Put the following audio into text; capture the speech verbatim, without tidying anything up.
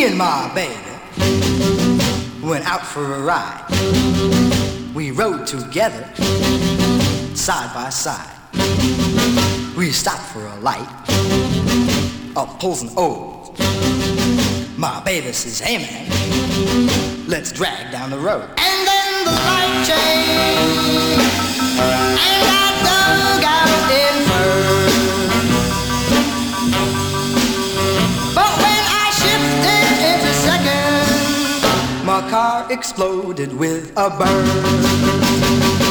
and my baby went out for a ride. We rode together, side by side. We stopped for a light, up pulls and O's. My baby says, hey man, let's drag down the road. And then the light changed, and I dug out in first. But when I shifted into second, my car exploded with a burn.